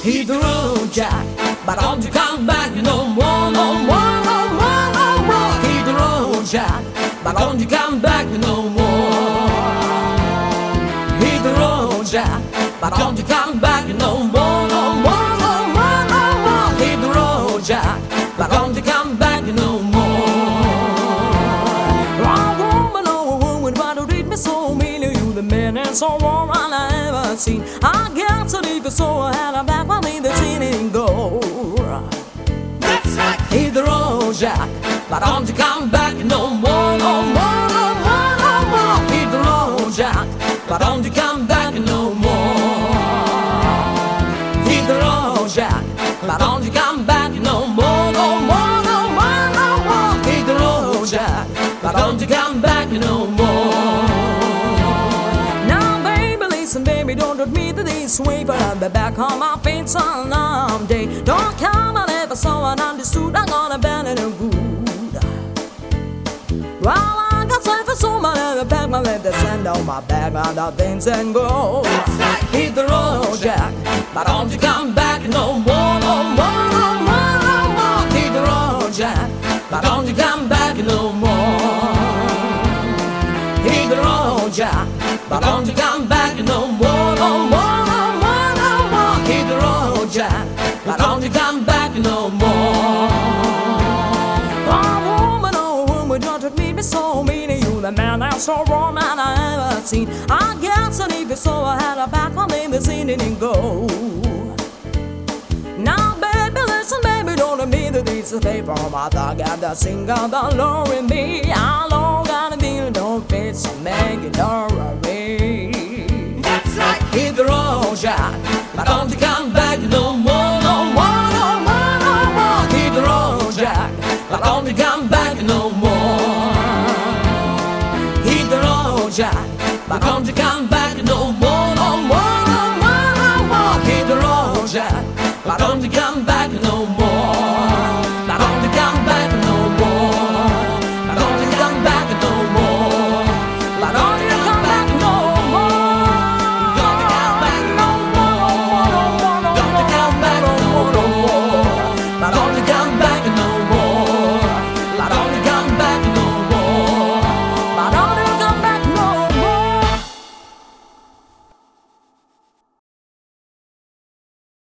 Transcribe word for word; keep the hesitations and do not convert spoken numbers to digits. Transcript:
Hit the road, Jack, but don't you come back no more, no more, no more, no more. Hit the road, Jack, but don't you come back no more. Hit the road, Jack, but don't you come back no more, no more, no more, no more. Hit the road, Jack, but don't you come back no more. Oh woman, oh woman, why don't you treat me so mean? You the man and so warm I ever seen. I get so deep, so I had a back for me the scene and go. That's right. Hit the road, Jack, but don't you come back no more, no more, no more, no more. Hit the road, Jack, but don't you come back no more. Hit the road, Jack, but don't you come back no more, no more, no more, no more. Hit the road, Jack, but don't you come back no more. Now, baby, listen, baby, don't hurt me this way, but I'll be back on my feet someday. Don't come and ever so understood, I'm gonna bend it good. Well, I got time for so much in the back, my let the sand on my back, and the things and go. Hit the road, Jack, but don't you come back no more, no more, no more, no more. Hit the road, Jack, but don't you come back no more. Hit the road, Jack, but don't you come back no more, no more, no more, no more. Hit the road, Jack, but don't you come back no more. Oh woman, oh woman, don't treat me so mean. You the man that's so wrong and I ever seen. I get so deep, so I had a back for me the scene and go. Now, baby, listen, baby, don't admit that it's a paper. My dog got the singer, the low in me. I long got a deal, don't fit, so make it alright. That's right. Hit the road, Jack, but don't you come back no more, no more, no more, no more. Hit the road, Jack, but don't you come back no more. Hit the road, Jack, but don't you come back.